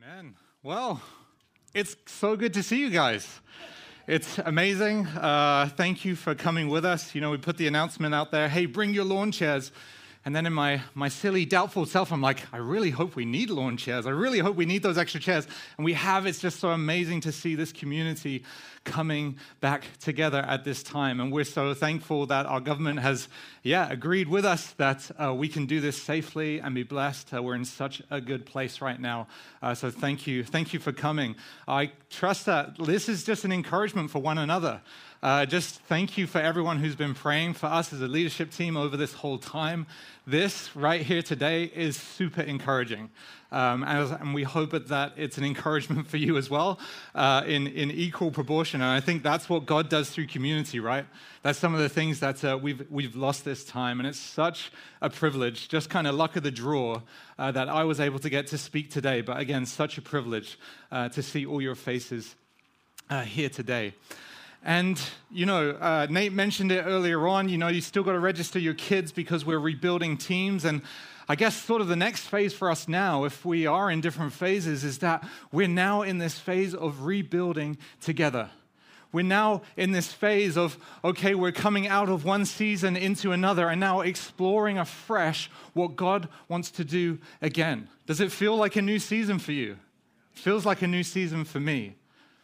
Amen. Well, it's so good to see you guys. It's amazing. Thank you for coming with us. You know, we put the announcement out there, hey, bring your lawn chairs. And then in my silly, doubtful self, I'm like, I really hope we need lawn chairs. I really hope we need those extra chairs. And we have. It's just so amazing to see this community coming back together at this time. And we're so thankful that our government has, agreed with us that we can do this safely and be blessed. We're in such a good place right now. So thank you. Thank you for coming. I trust that this is just an encouragement for one another. Just thank you for everyone who's been praying for us as a leadership team over this whole time. This right here today is super encouraging. And we hope that it's an encouragement for you as well in equal proportion. And I think that's what God does through community, right? That's some of the things that we've lost this time. And it's such a privilege, just kind of luck of the draw, that I was able to get to speak today. But again, such a privilege to see all your faces here today. And, Nate mentioned it earlier on, you still got to register your kids because we're rebuilding teams. And I guess sort of the next phase for us now, if we are in different phases, is that we're now in this phase of rebuilding together. We're now in this phase of, okay, we're coming out of one season into another and now exploring afresh what God wants to do again. Does it feel like a new season for you? It feels like a new season for me.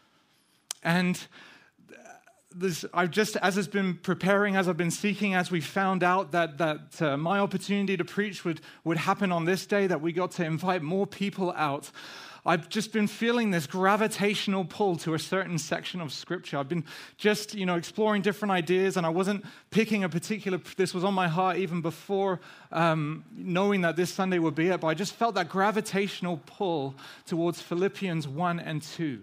And I've just, as it's been preparing, as I've been seeking, as we found out that my opportunity to preach would happen on this day, that we got to invite more people out, I've just been feeling this gravitational pull to a certain section of Scripture. I've been just, exploring different ideas, and I wasn't picking a particular, this was on my heart even before knowing that this Sunday would be it, but I just felt that gravitational pull towards Philippians 1 and 2.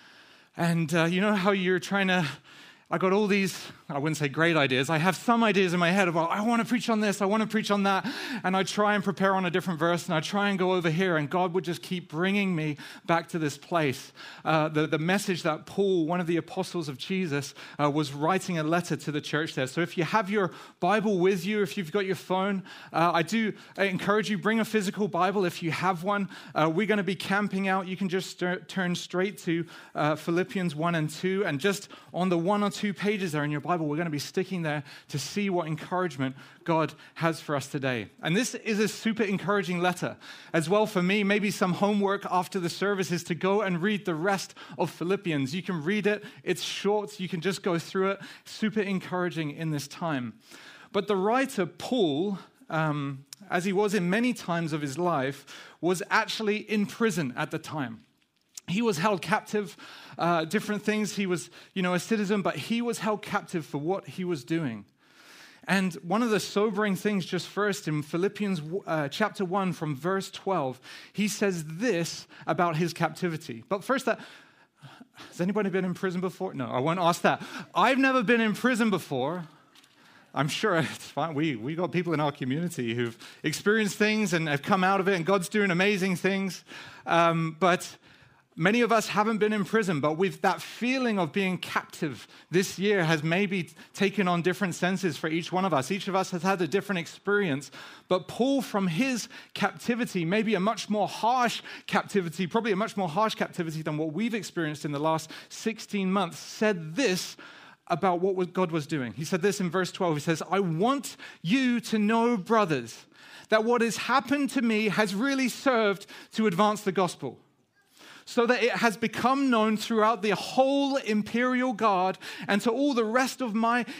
And you know how you're trying to, I got all these, I wouldn't say great ideas. I have some ideas in my head about, I want to preach on this, I want to preach on that. And I try and prepare on a different verse, and I try and go over here, and God would just keep bringing me back to this place. The message that Paul, one of the apostles of Jesus, was writing a letter to the church there. So if you have your Bible with you, if you've got your phone, I encourage you, bring a physical Bible if you have one. We're going to be camping out. You can just turn straight to Philippians 1 and 2, and just on the 1 or 2 pages there in your Bible, we're going to be sticking there to see what encouragement God has for us today. And this is a super encouraging letter as well for me. Maybe some homework after the service is to go and read the rest of Philippians. You can read it. It's short. You can just go through it. Super encouraging in this time. But the writer, Paul, as he was in many times of his life, was actually in prison at the time. He was held captive, different things. He was, a citizen, but he was held captive for what he was doing. And one of the sobering things just first in Philippians chapter 1 from verse 12, he says this about his captivity. But first, has anybody been in prison before? No, I won't ask that. I've never been in prison before. I'm sure it's fine. We got people in our community who've experienced things and have come out of it, and God's doing amazing things. But many of us haven't been in prison, but with that feeling of being captive this year has maybe taken on different senses for each one of us. Each of us has had a different experience. But Paul, from his captivity, maybe a much more harsh captivity, probably a much more harsh captivity than what we've experienced in the last 16 months, said this about what God was doing. He said this in verse 12. He says, I want you to know, brothers, that what has happened to me has really served to advance the gospel, so that it has become known throughout the whole imperial guard and to all the rest that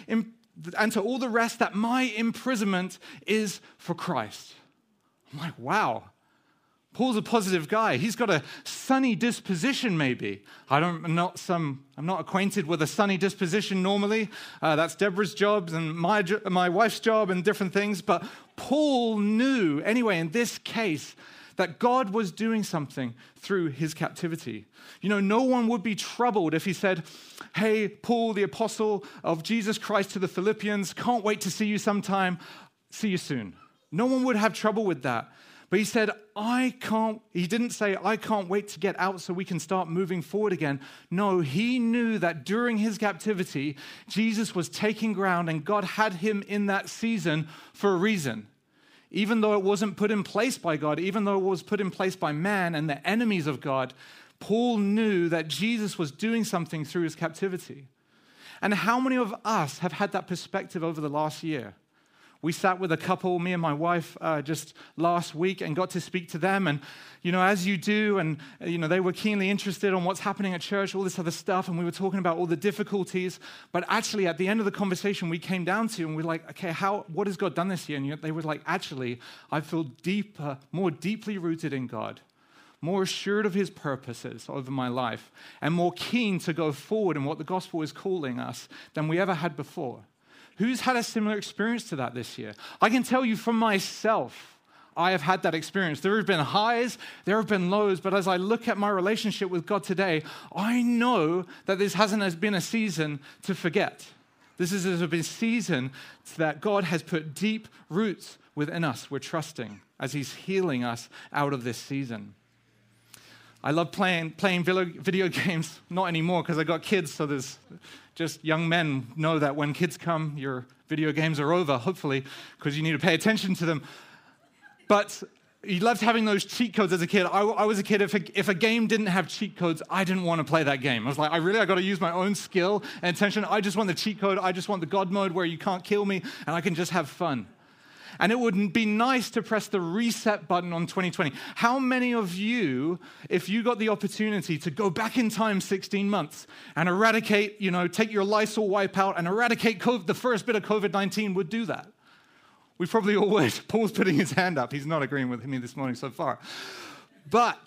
my imprisonment is for Christ. I'm like, wow. Paul's a positive guy. He's got a sunny disposition, maybe. I'm not acquainted with a sunny disposition normally. That's Deborah's job and my wife's job and different things. But Paul knew, anyway, in this case, that God was doing something through his captivity. No one would be troubled if he said, hey, Paul, the apostle of Jesus Christ to the Philippians, can't wait to see you sometime. See you soon. No one would have trouble with that. But he said, he didn't say, I can't wait to get out so we can start moving forward again. No, he knew that during his captivity, Jesus was taking ground and God had him in that season for a reason. even though it wasn't put in place by God, even though it was put in place by man and the enemies of God, Paul knew that Jesus was doing something through his captivity. And how many of us have had that perspective over the last year? We sat with a couple, me and my wife, just last week and got to speak to them. And, as you do, and, they were keenly interested on what's happening at church, all this other stuff. And we were talking about all the difficulties. But actually, at the end of the conversation, we came down to, and we're like, okay, what has God done this year? And they were like, actually, I feel deeper, more deeply rooted in God, more assured of his purposes over my life, and more keen to go forward in what the gospel is calling us than we ever had before. Who's had a similar experience to that this year? I can tell you from myself, I have had that experience. There have been highs, there have been lows, but as I look at my relationship with God today, I know that this hasn't been a season to forget. This is a season that God has put deep roots within us. We're trusting as he's healing us out of this season. I love playing video games, not anymore because I got kids, so there's just young men know that when kids come, your video games are over, hopefully, because you need to pay attention to them. But you loved having those cheat codes as a kid. I was a kid, if a game didn't have cheat codes, I didn't want to play that game. I was like, I got to use my own skill and attention. I just want the cheat code. I just want the God mode where you can't kill me and I can just have fun. And it would be nice to press the reset button on 2020. How many of you, if you got the opportunity to go back in time 16 months and eradicate, take your Lysol wipe out and eradicate the first bit of COVID-19 would do that? We probably all would. Paul's putting his hand up. He's not agreeing with me this morning so far. But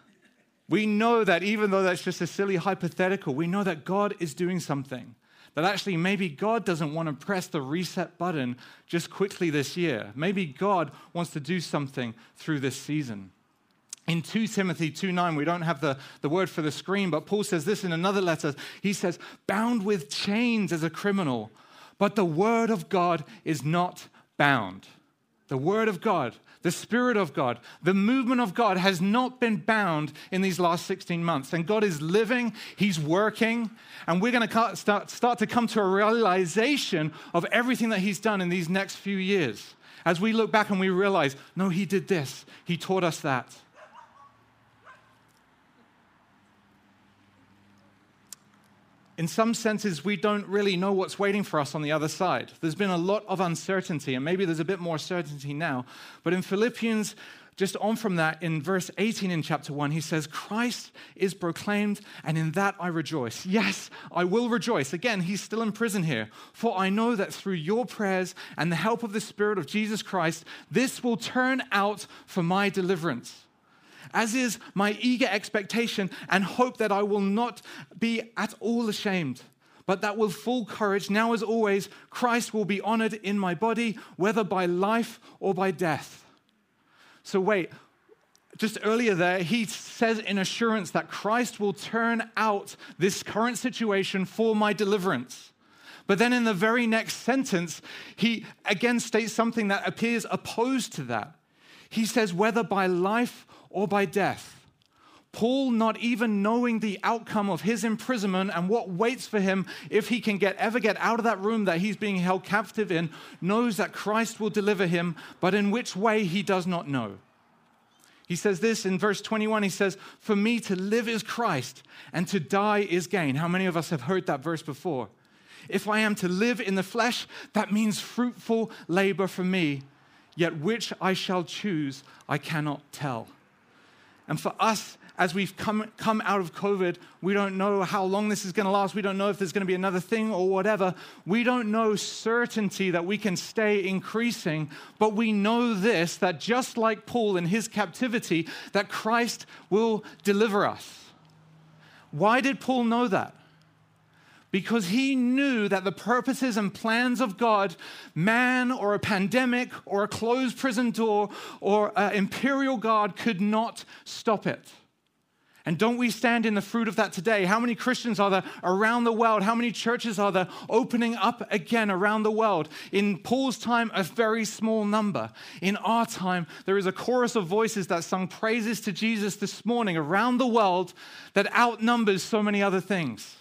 we know that even though that's just a silly hypothetical, we know that God is doing something. That actually maybe God doesn't want to press the reset button just quickly this year. Maybe God wants to do something through this season. In 2 Timothy 2:9, we don't have the word for the screen, but Paul says this in another letter. He says, bound with chains as a criminal, but the word of God is not bound. The word of God, the Spirit of God, the movement of God has not been bound in these last 16 months. And God is living, he's working, and we're going to start to come to a realization of everything that he's done in these next few years. As we look back and we realize, no, he did this, he taught us that. In some senses, we don't really know what's waiting for us on the other side. There's been a lot of uncertainty, and maybe there's a bit more certainty now. But in Philippians, just on from that, in verse 18 in chapter 1, he says, Christ is proclaimed, and in that I rejoice. Yes, I will rejoice. Again, he's still in prison here. For I know that through your prayers and the help of the Spirit of Jesus Christ, this will turn out for my deliverance. As is my eager expectation and hope that I will not be at all ashamed, but that with full courage, now as always, Christ will be honored in my body, whether by life or by death. So wait, just earlier there, he says in assurance that Christ will turn out this current situation for my deliverance. But then in the very next sentence, he again states something that appears opposed to that. He says, whether by life or by death. Paul, not even knowing the outcome of his imprisonment and what waits for him if he can ever get out of that room that he's being held captive in, knows that Christ will deliver him, but in which way he does not know. He says this in verse 21, he says, for me to live is Christ and to die is gain. How many of us have heard that verse before? If I am to live in the flesh, that means fruitful labor for me, yet which I shall choose, I cannot tell. And for us, as we've come out of COVID, we don't know how long this is going to last. We don't know if there's going to be another thing or whatever. We don't know certainty that we can stay increasing, but we know this, that just like Paul in his captivity, that Christ will deliver us. Why did Paul know that? Because he knew that the purposes and plans of God, man or a pandemic or a closed prison door or an imperial guard could not stop it. And don't we stand in the fruit of that today? How many Christians are there around the world? How many churches are there opening up again around the world? In Paul's time, a very small number. In our time, there is a chorus of voices that sung praises to Jesus this morning around the world that outnumbers so many other things.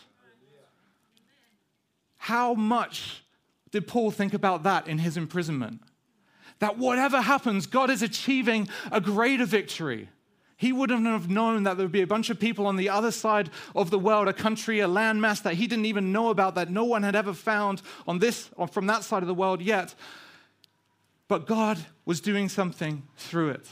How much did Paul think about that in his imprisonment? That whatever happens, God is achieving a greater victory. He wouldn't have known that there would be a bunch of people on the other side of the world, a country, a landmass that he didn't even know about, that no one had ever found on this or from that side of the world yet. But God was doing something through it.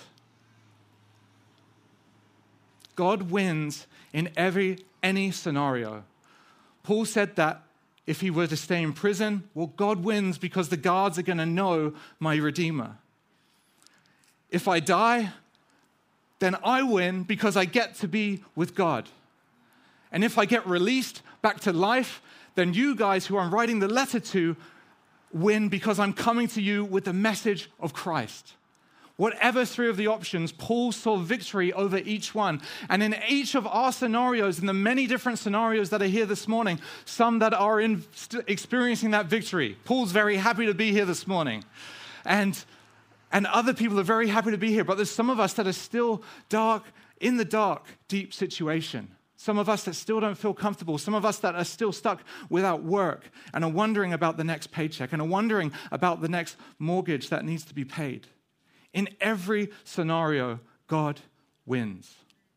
God wins in any scenario. Paul said that if he were to stay in prison, well, God wins because the guards are going to know my Redeemer. If I die, then I win because I get to be with God. And if I get released back to life, then you guys who I'm writing the letter to win because I'm coming to you with the message of Christ. Whatever three of the options, Paul saw victory over each one. And in each of our scenarios, in the many different scenarios that are here this morning, some that are experiencing that victory. Paul's very happy to be here this morning. And other people are very happy to be here. But there's some of us that are still in the dark, deep situation. Some of us that still don't feel comfortable. Some of us that are still stuck without work and are wondering about the next paycheck and are wondering about the next mortgage that needs to be paid. In every scenario, God wins.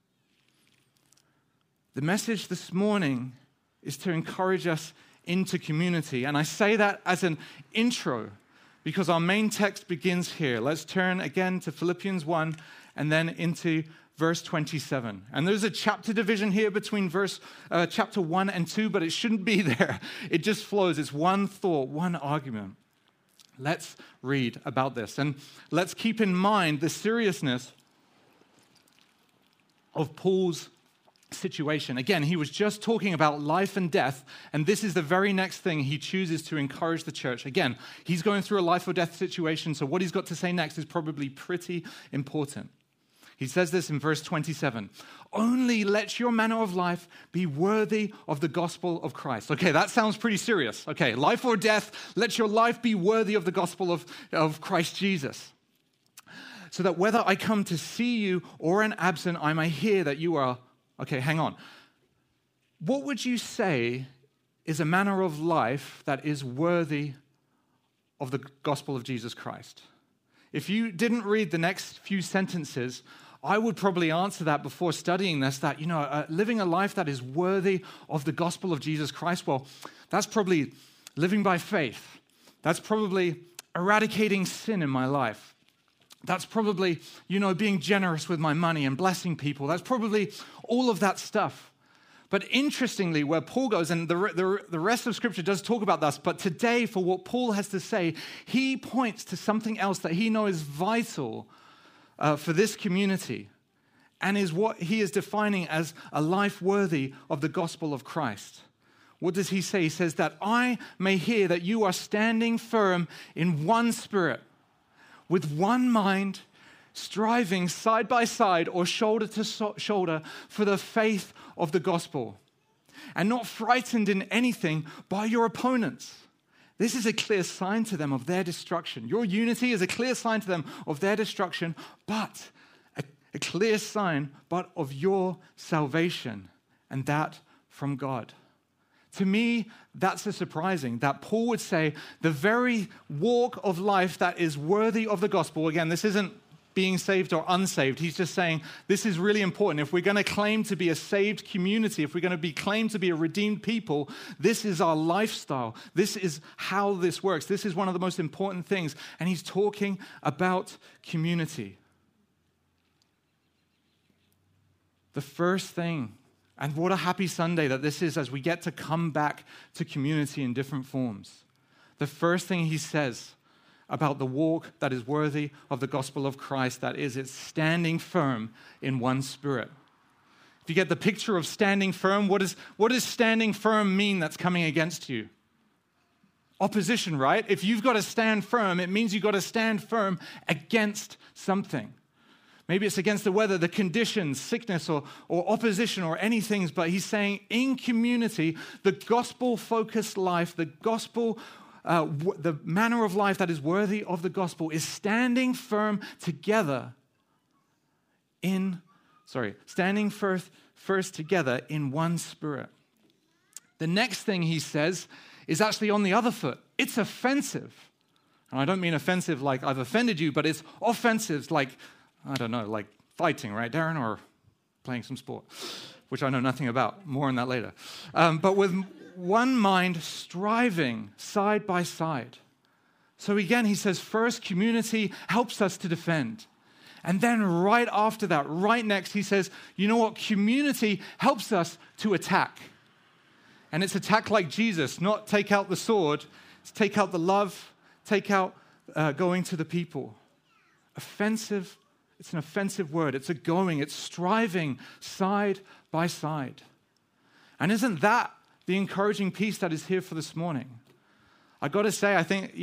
The message this morning is to encourage us into community. And I say that as an intro because our main text begins here. Let's turn again to Philippians 1 and then into verse 27. And there's a chapter division here between chapter 1 and 2, but it shouldn't be there. It just flows. It's one thought, one argument. Let's read about this. And let's keep in mind the seriousness of Paul's situation. Again, he was just talking about life and death, and this is the very next thing he chooses to encourage the church. Again, he's going through a life or death situation, so what he's got to say next is probably pretty important. He says this in verse 27, "Only let your manner of life be worthy of the gospel of Christ." Okay, that sounds pretty serious. Okay, life or death, let your life be worthy of the gospel of Christ Jesus. "So that whether I come to see you or am absent, I may hear that you are..." Okay, hang on. What would you say is a manner of life that is worthy of the gospel of Jesus Christ? If you didn't read the next few sentences, I would probably answer that before studying this, that, living a life that is worthy of the gospel of Jesus Christ, well, that's probably living by faith. That's probably eradicating sin in my life. That's probably, being generous with my money and blessing people. That's probably all of that stuff. But interestingly, where Paul goes, and the rest of Scripture does talk about this, but today, for what Paul has to say, he points to something else that he knows is vital for this community, and is what he is defining as a life worthy of the gospel of Christ. What does he say? He says that I may hear that you are standing firm in one spirit, with one mind, striving side by side or shoulder to shoulder for the faith of the gospel, and not frightened in anything by your opponents. This is a clear sign to them of their destruction. Your unity is a clear sign to them of their destruction, but a clear sign but of your salvation, and that from God. To me, that's surprising that Paul would say the very walk of life that is worthy of the gospel. Again, this isn't being saved or unsaved. He's just saying this is really important. If we're going to claim to be a saved community, if we're going to claim to be a redeemed people, this is our lifestyle. This is how this works. This is one of the most important things. And he's talking about community. The first thing, and what a happy Sunday that this is as we get to come back to community in different forms. The first thing he says about the walk that is worthy of the gospel of Christ, that is, it's standing firm in one spirit. If you get the picture of standing firm, what does standing firm mean that's coming against you? Opposition, right? If you've got to stand firm, it means you've got to stand firm against something. Maybe it's against the weather, the conditions, sickness, or opposition, or anything. But he's saying in community, the gospel-focused life, the gospel, the manner of life that is worthy of the gospel is standing firm together standing first together in one spirit. The next thing he says is actually on the other foot. It's offensive. And I don't mean offensive like I've offended you, but it's offensive like, I don't know, like fighting, right, Darren, or playing some sport, which I know nothing about. More on that later. But with one mind striving side by side. So again, he says, first, community helps us to defend. And then right after that, right next, he says, you know what? Community helps us to attack. And it's attack like Jesus, not take out the sword. It's take out the love, take out going to the people. Offensive, it's an offensive word. It's a going, it's striving side by side. And isn't that the encouraging piece that is here for this morning? I got to say, I think,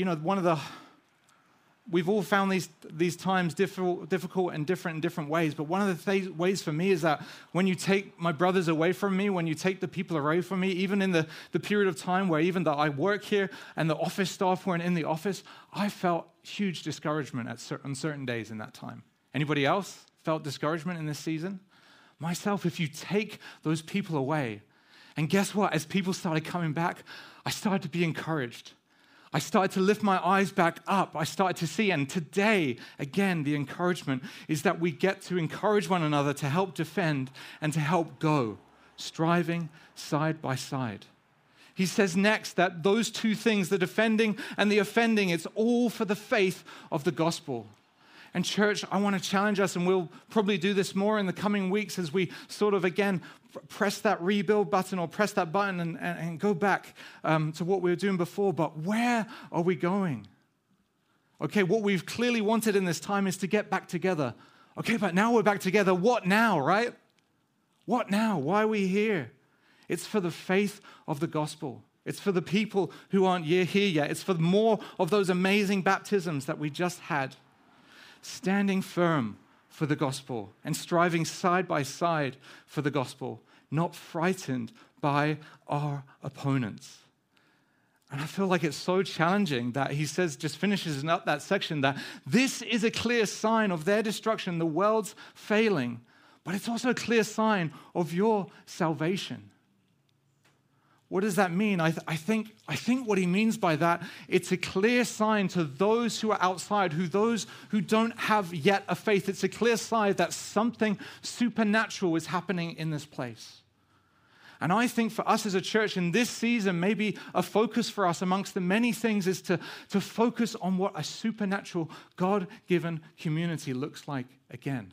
we've all found these times difficult and different in different ways. But one of the ways for me is that when you take my brothers away from me, when you take the people away from me, even in the period of time where even though I work here and the office staff weren't in the office, I felt huge discouragement on certain days in that time. Anybody else felt discouragement in this season? Myself, if you take those people away, and guess what? As people started coming back, I started to be encouraged. I started to lift my eyes back up. I started to see, and today, again, the encouragement is that we get to encourage one another to help defend and to help go, striving side by side. He says next that those two things, the defending and the offending, it's all for the faith of the gospel. And church, I want to challenge us, and we'll probably do this more in the coming weeks as we sort of, again, press that rebuild button or press that button and go back to what we were doing before. But where are we going? Okay, what we've clearly wanted in this time is to get back together. Okay, but now we're back together. What now, right? What now? Why are we here? It's for the faith of the gospel. It's for the people who aren't here yet. It's for more of those amazing baptisms that we just had. Standing firm for the gospel and striving side by side for the gospel, not frightened by our opponents. And I feel like it's so challenging that he says, just finishes up that section, that this is a clear sign of their destruction, the world's failing, but it's also a clear sign of your salvation. What does that mean? I think what he means by that, it's a clear sign to those who are outside, those who don't have yet a faith. It's a clear sign that something supernatural is happening in this place. And I think for us as a church in this season, maybe a focus for us amongst the many things is to focus on what a supernatural, God-given community looks like again.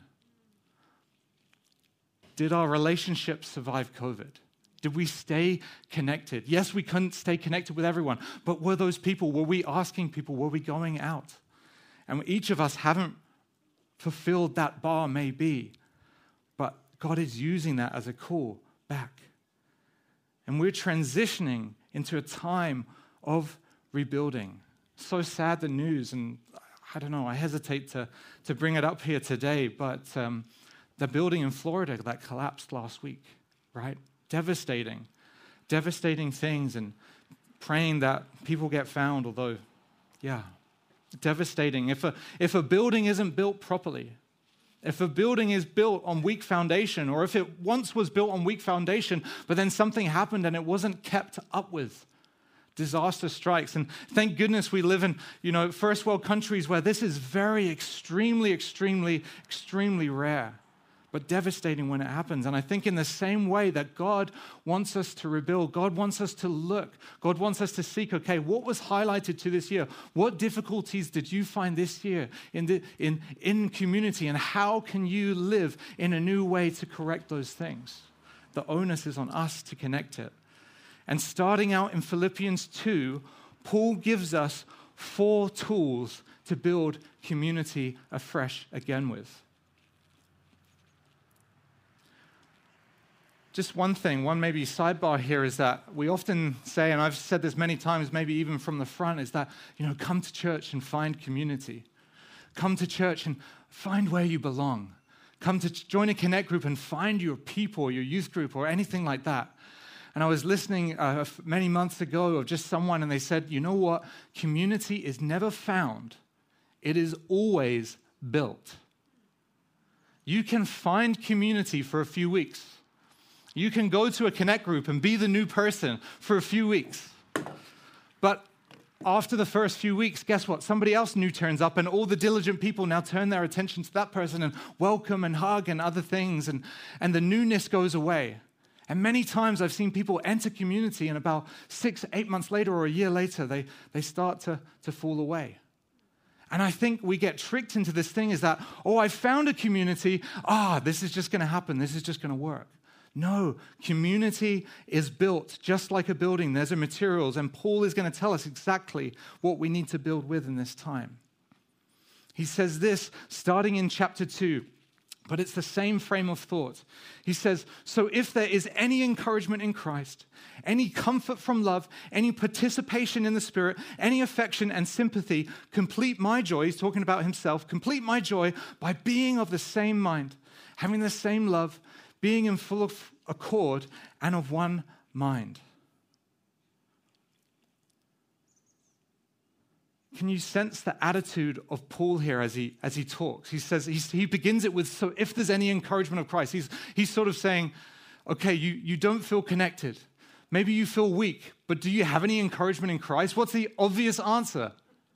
Did our relationships survive COVID? Did we stay connected? Yes, we couldn't stay connected with everyone, but were those people, were we asking people, were we going out? And each of us haven't fulfilled that bar maybe, but God is using that as a call back. And we're transitioning into a time of rebuilding. So sad the news, and I don't know, I hesitate to bring it up here today, but the building in Florida that collapsed last week, right? Devastating things, and praying that people get found, although, yeah, devastating. If a building isn't built properly, if a building is built on weak foundation, or if it once was built on weak foundation, but then something happened and it wasn't kept up with, disaster strikes. And thank goodness we live in, first world countries where this is very extremely rare, but devastating when it happens. And I think in the same way that God wants us to rebuild, God wants us to look, God wants us to seek, okay, what was highlighted to this year? What difficulties did you find this year in community, and how can you live in a new way to correct those things? The onus is on us to connect it. And starting out in Philippians 2, Paul gives us 4 tools to build community afresh again with. Just one maybe sidebar here is that we often say, and I've said this many times, maybe even from the front, is that, come to church and find community. Come to church and find where you belong. Come to join a connect group and find your people, your youth group, or anything like that. And I was listening many months ago of just someone, and they said, you know what? Community is never found. It is always built. You can find community for a few weeks. You can go to a connect group and be the new person for a few weeks. But after the first few weeks, guess what? Somebody else new turns up, and all the diligent people now turn their attention to that person and welcome and hug and other things, and the newness goes away. And many times I've seen people enter community, and about 6-8 months later or a year later, they start to fall away. And I think we get tricked into this thing is that, I found a community. This is just going to happen. This is just going to work. No, community is built just like a building. There's materials, and Paul is going to tell us exactly what we need to build with in this time. He says this starting in chapter 2, but it's the same frame of thought. He says, so if there is any encouragement in Christ, any comfort from love, any participation in the Spirit, any affection and sympathy, complete my joy. He's talking about himself. Complete my joy by being of the same mind, having the same love, being in full accord and of one mind. Can you sense the attitude of Paul here as he talks? He says, he begins it with, so if there's any encouragement of Christ, he's sort of saying, okay, you don't feel connected. Maybe you feel weak, but do you have any encouragement in Christ? What's the obvious answer?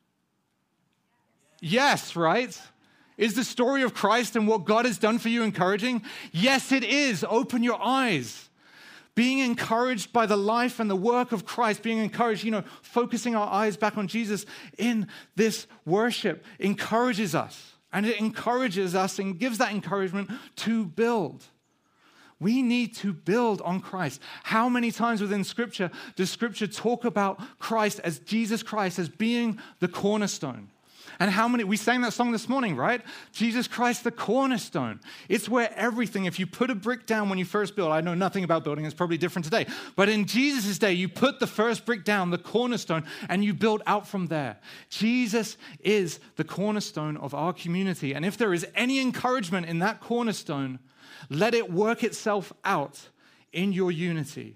Yes, right? Is the story of Christ and what God has done for you encouraging? Yes, it is. Open your eyes. Being encouraged by the life and the work of Christ, being encouraged, focusing our eyes back on Jesus in this worship encourages us. And it encourages us and gives that encouragement to build. We need to build on Christ. How many times within Scripture does Scripture talk about Christ as Jesus Christ as being the cornerstone? And how many, we sang that song this morning, right? Jesus Christ, the cornerstone. It's where everything, if you put a brick down when you first build, I know nothing about building, it's probably different today. But in Jesus' day, you put the first brick down, the cornerstone, and you build out from there. Jesus is the cornerstone of our community. And if there is any encouragement in that cornerstone, let it work itself out in your unity.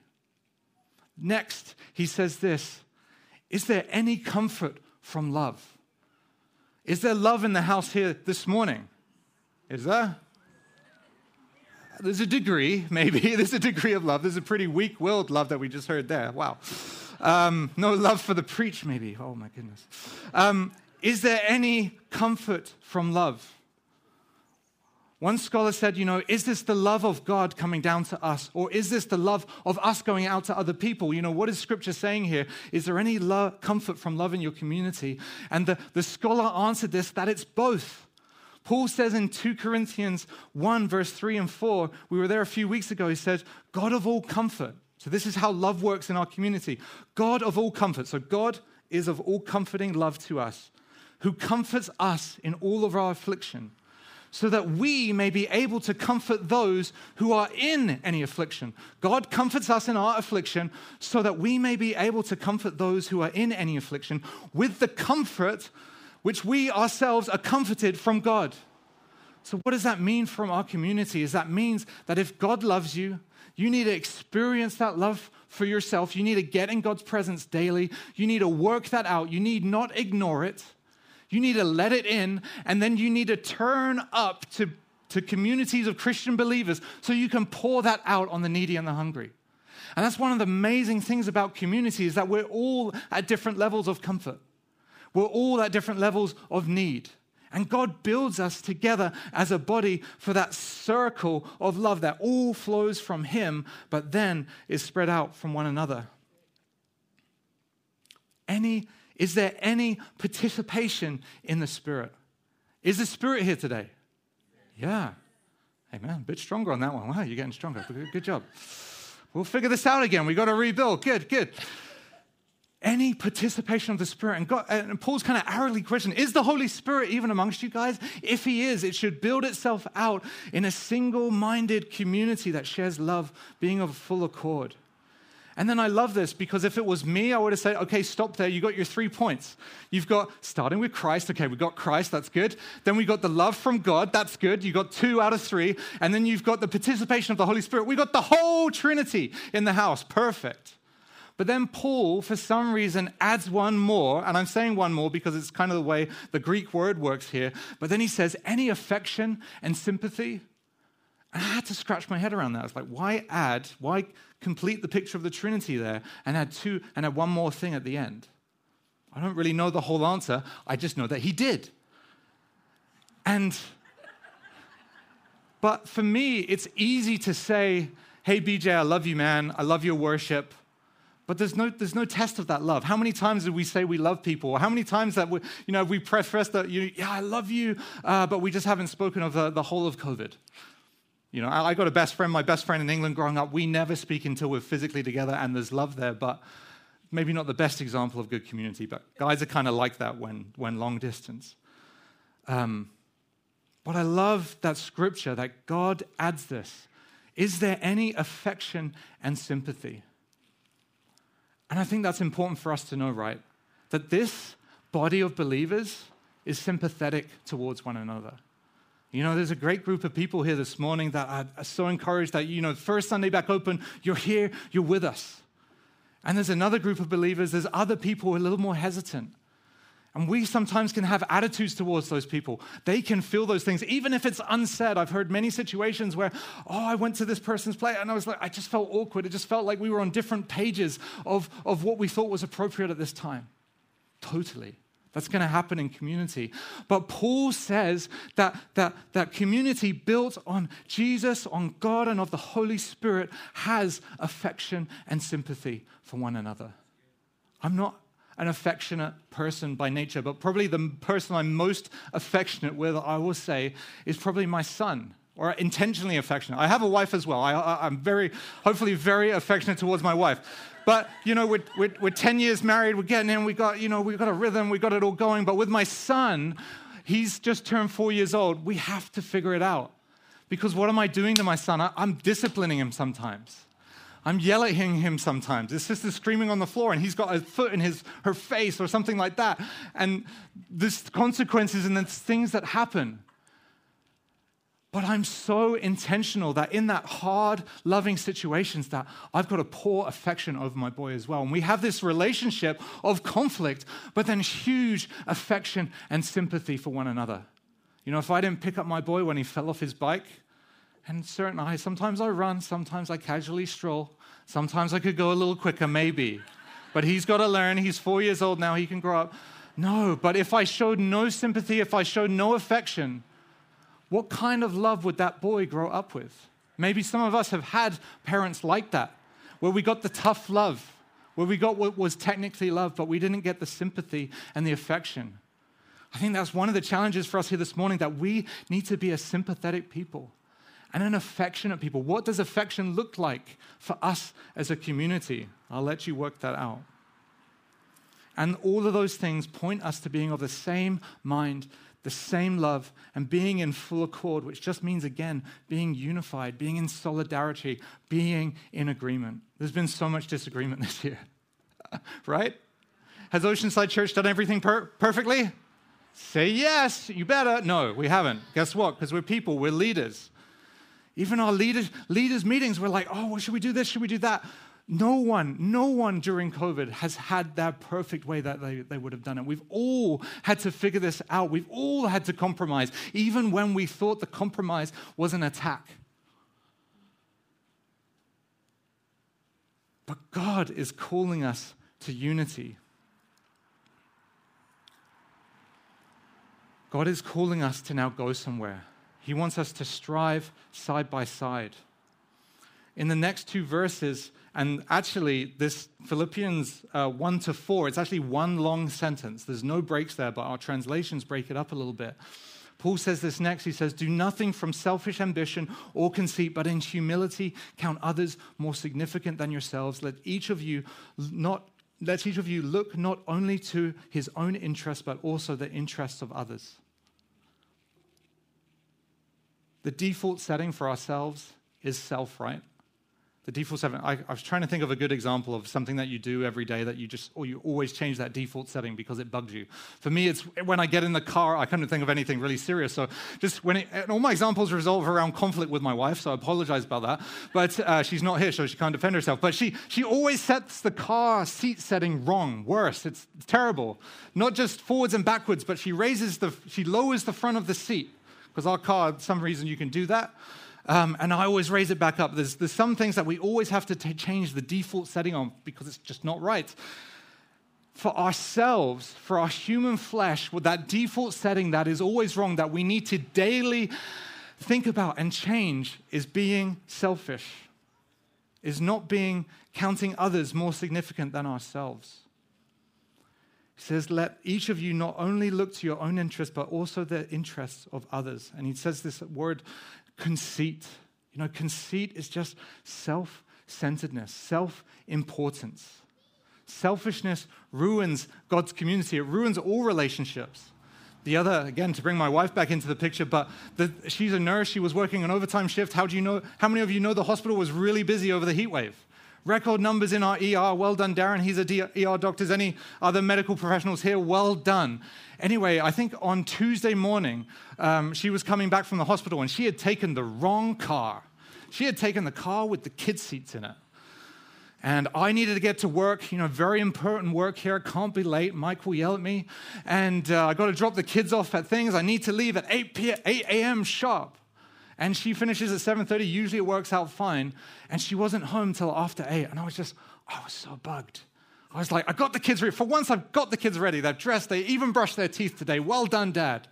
Next, he says this, is there any comfort from love? Is there love in the house here this morning? Is there? There's a degree, maybe. There's a degree of love. There's a pretty weak-willed love that we just heard there. Wow. No love for the preach, maybe. Oh, my goodness. Is there any comfort from love? One scholar said, is this the love of God coming down to us? Or is this the love of us going out to other people? What is Scripture saying here? Is there any comfort from love in your community? And the scholar answered this, that it's both. Paul says in 2 Corinthians 1, verse 3 and 4, we were there a few weeks ago, he said, God of all comfort. So this is how love works in our community. God of all comfort. So God is of all comforting love to us, who comforts us in all of our affliction, so that we may be able to comfort those who are in any affliction. God comforts us in our affliction so that we may be able to comfort those who are in any affliction with the comfort which we ourselves are comforted from God. So what does that mean from our community? That means that if God loves you, you need to experience that love for yourself. You need to get in God's presence daily. You need to work that out. You need not ignore it. You need to let it in, and then you need to turn up to communities of Christian believers so you can pour that out on the needy and the hungry. And that's one of the amazing things about community is that we're all at different levels of comfort. We're all at different levels of need. And God builds us together as a body for that circle of love that all flows from Him, but then is spread out from one another. Is there any participation in the Spirit? Is the Spirit here today? Yeah. Hey, man, a bit stronger on that one. Wow, you're getting stronger. Good job. We'll figure this out again. We got to rebuild. Good. Any participation of the Spirit. And Paul's kind of arrogantly questioning, is the Holy Spirit even amongst you guys? If He is, it should build itself out in a single-minded community that shares love, being of full accord. And then I love this because if it was me, I would have said, okay, stop there. You got your 3 points. You've got starting with Christ. Okay, we got Christ. That's good. Then we got the love from God. That's good. You got 2 out of 3. And then you've got the participation of the Holy Spirit. We got the whole Trinity in the house. Perfect. But then Paul, for some reason, adds one more. And I'm saying one more because it's kind of the way the Greek word works here. But then he says, any affection and sympathy. And I had to scratch my head around that. I was like, why complete the picture of the Trinity there and add one more thing at the end? I don't really know the whole answer. I just know that he did. But for me, it's easy to say, hey, BJ, I love you, man. I love your worship. But there's no test of that love. How many times do we say we love people? Or how many times that we profess that, yeah, I love you, but we just haven't spoken of the whole of COVID. I got a best friend, my best friend in England growing up. We never speak until we're physically together and there's love there, but maybe not the best example of good community. But guys are kind of like that when long distance. But I love that scripture that God adds this. Is there any affection and sympathy? And I think that's important for us to know, right? That this body of believers is sympathetic towards one another. There's a great group of people here this morning that are so encouraged that, first Sunday back open, you're here, you're with us. And there's another group of believers, there's other people who are a little more hesitant. And we sometimes can have attitudes towards those people. They can feel those things, even if it's unsaid. I've heard many situations where, I went to this person's play, and I just felt awkward. It just felt like we were on different pages of what we thought was appropriate at this time. Totally. That's going to happen in community. But Paul says that community built on Jesus, on God, and of the Holy Spirit has affection and sympathy for one another. I'm not an affectionate person by nature, but probably the person I'm most affectionate with, I will say, is probably my son, or intentionally affectionate. I have a wife as well. I'm hopefully very affectionate towards my wife. But, we're 10 years married, we're getting in, we've got a rhythm, we've got it all going. But with my son, he's just turned 4 years old. We have to figure it out. Because what am I doing to my son? I'm disciplining him sometimes. I'm yelling at him sometimes. His sister's screaming on the floor and he's got a foot in her face or something like that. And there's consequences and there's things that happen. But I'm so intentional that in that hard, loving situations that I've got to pour affection over my boy as well. And we have this relationship of conflict, but then huge affection and sympathy for one another. If I didn't pick up my boy when he fell off his bike, and sometimes I run, sometimes I casually stroll. Sometimes I could go a little quicker, maybe. But he's got to learn. He's 4 years old now. He can grow up. No, but if I showed no sympathy, if I showed no affection, what kind of love would that boy grow up with? Maybe some of us have had parents like that, where we got the tough love, where we got what was technically love, but we didn't get the sympathy and the affection. I think that's one of the challenges for us here this morning, that we need to be a sympathetic people and an affectionate people. What does affection look like for us as a community? I'll let you work that out. And all of those things point us to being of the same mind, the same love, and being in full accord, which just means, again, being unified, being in solidarity, being in agreement. There's been so much disagreement this year, right? Has Oceanside Church done everything perfectly? Say yes, you better. No, we haven't. Guess what? Because we're people, we're leaders. Even our leaders meetings, we're like, well, should we do this? Should we do that? No one during COVID has had that perfect way that they would have done it. We've all had to figure this out. We've all had to compromise, even when we thought the compromise was an attack. But God is calling us to unity. God is calling us to now go somewhere. He wants us to strive side by side. In the next two verses, and actually this Philippians 1-4, it's actually one long sentence. There's no breaks there, but our translations break it up a little bit. Paul says this next. He says, "Do nothing from selfish ambition or conceit, but in humility count others more significant than yourselves. Let each of you look not only to his own interests, but also the interests of others." The default setting for ourselves is self, right? The default setting. I was trying to think of a good example of something that you do every day that you always change that default setting because it bugs you. For me, it's when I get in the car, I couldn't think of anything really serious. So just and all my examples revolve around conflict with my wife, so I apologize about that. But she's not here, so she can't defend herself. But she always sets the car seat setting wrong, worse. It's terrible. Not just forwards and backwards, but she lowers the front of the seat. Because our car, for some reason, you can do that. And I always raise it back up. There's some things that we always have to change the default setting on because it's just not right. for ourselves, for our human flesh, with that default setting that is always wrong, that we need to daily think about and change, is being selfish, is not counting others more significant than ourselves. He says, let each of you not only look to your own interests, but also the interests of others. And he says this word, conceit. Conceit is just self-centeredness, self-importance. Selfishness ruins God's community. It ruins all relationships. Again, to bring my wife back into the picture, but she's a nurse. She was working an overtime shift. How many of you know the hospital was really busy over the heat wave? Record numbers in our ER. Well done, Darren. He's a ER doctor. Any other medical professionals here? Well done. Anyway, I think on Tuesday morning, she was coming back from the hospital, and she had taken the wrong car. She had taken the car with the kid seats in it. And I needed to get to work, very important work here. Can't be late. Mike will yell at me. And I got to drop the kids off at things. I need to leave at 8 a.m. sharp. And she finishes at 7:30. Usually it works out fine. And she wasn't home till after 8. And I was so bugged. I was like, I got the kids ready. For once, I've got the kids ready. They're dressed. They even brushed their teeth today. Well done, Dad.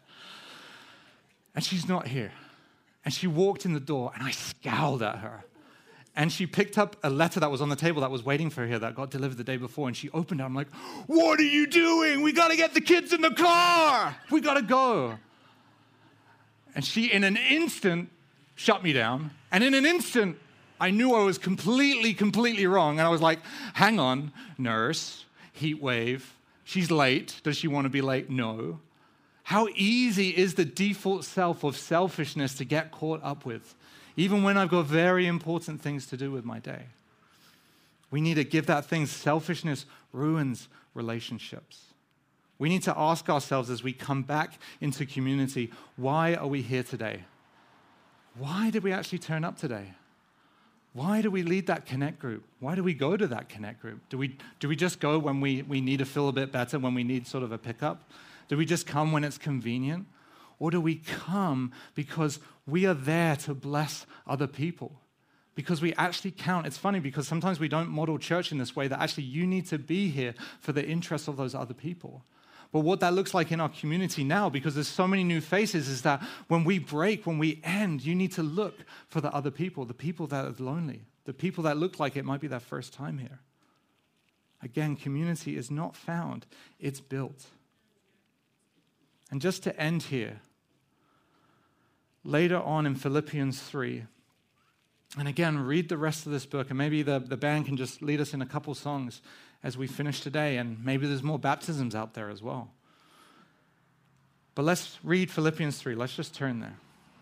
And she's not here. And she walked in the door, and I scowled at her. And she picked up a letter that was on the table that was waiting for her that got delivered the day before. And she opened it. I'm like, what are you doing? We got to get the kids in the car. We got to go. And she, in an instant, shut me down. And in an instant, I knew I was completely wrong. And I was like, hang on, nurse, heat wave. She's late. Does she want to be late? No. How easy is the default self of selfishness to get caught up with? Even when I've got very important things to do with my day. We need to give that thing. Selfishness ruins relationships. We need to ask ourselves as we come back into community, why are we here today? Why did we actually turn up today? Why do we lead that connect group? Why do we go to that connect group? Do we just go when we need to feel a bit better, when we need sort of a pickup? Do we just come when it's convenient? Or do we come because we are there to bless other people? Because we actually count. It's funny because sometimes we don't model church in this way, that actually you need to be here for the interests of those other people. But what that looks like in our community now, because there's so many new faces, is that when we break, when we end, you need to look for the other people, the people that are lonely, the people that look like it might be their first time here. Again, community is not found, it's built. And just to end here, later on in Philippians 3, and again, read the rest of this book, and maybe the band can just lead us in a couple songs as we finish today, and maybe there's more baptisms out there as well. But let's read Philippians 3. Let's just turn there.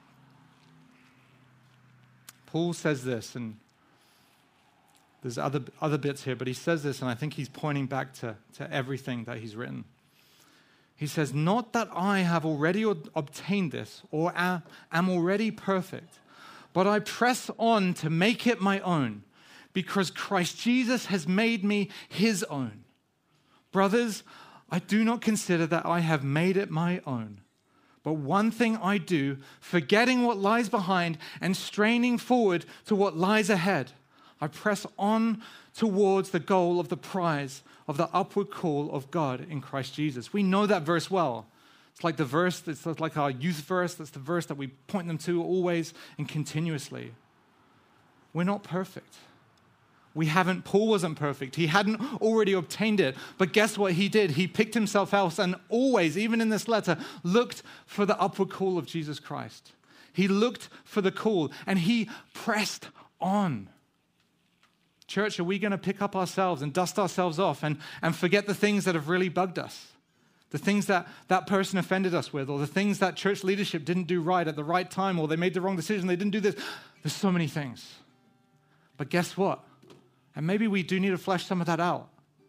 Paul says this, and there's other bits here, but he says this, and I think he's pointing back to everything that he's written. He says, not that I have already obtained this or am already perfect, but I press on to make it my own, because Christ Jesus has made me his own. Brothers, I do not consider that I have made it my own. But one thing I do, forgetting what lies behind and straining forward to what lies ahead, I press on towards the goal of the prize of the upward call of God in Christ Jesus. We know that verse well. It's like the verse, it's like our youth verse. That's the verse that we point them to always and continuously. We're not perfect. Paul wasn't perfect. He hadn't already obtained it. But guess what he did? He picked himself out and always, even in this letter, looked for the upward call of Jesus Christ. He looked for the call and he pressed on. Church, are we going to pick up ourselves and dust ourselves off and forget the things that have really bugged us? The things that person offended us with, or the things that church leadership didn't do right at the right time, or they made the wrong decision, they didn't do this. There's so many things. But guess what? And maybe we do need to flesh some of that out.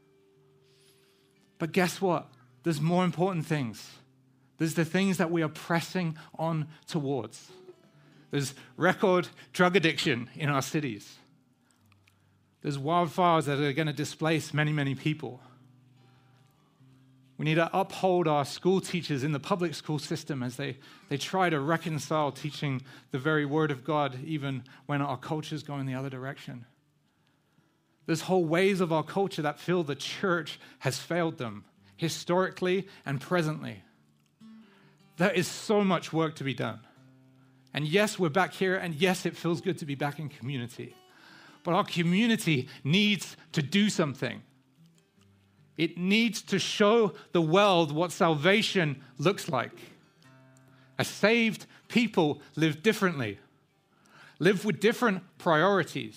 But guess what? There's more important things. There's the things that we are pressing on towards. There's record drug addiction in our cities. There's wildfires that are going to displace many, many people. We need to uphold our school teachers in the public school system as they try to reconcile teaching the very word of God, even when our culture's going the other direction. There's whole ways of our culture that feel the church has failed them, historically and presently. There is so much work to be done. And yes, we're back here, and yes, it feels good to be back in community. But our community needs to do something. It needs to show the world what salvation looks like. A saved people live differently, live with different priorities.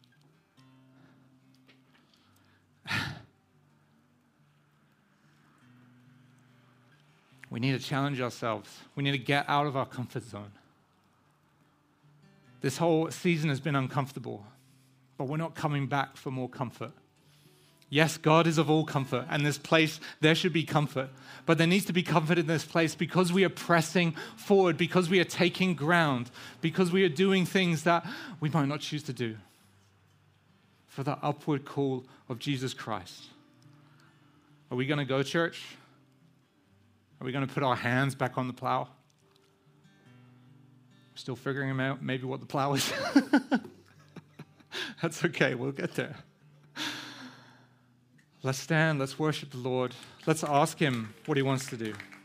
We need to challenge ourselves. We need to get out of our comfort zone. This whole season has been uncomfortable, but we're not coming back for more comfort. Yes, God is of all comfort, and this place, there should be comfort. But there needs to be comfort in this place because we are pressing forward, because we are taking ground, because we are doing things that we might not choose to do for the upward call of Jesus Christ. Are we going to go, church? Are we going to put our hands back on the plow? Still figuring out maybe what the plow is. That's okay, we'll get there. Let's stand, let's worship the Lord. Let's ask him what he wants to do.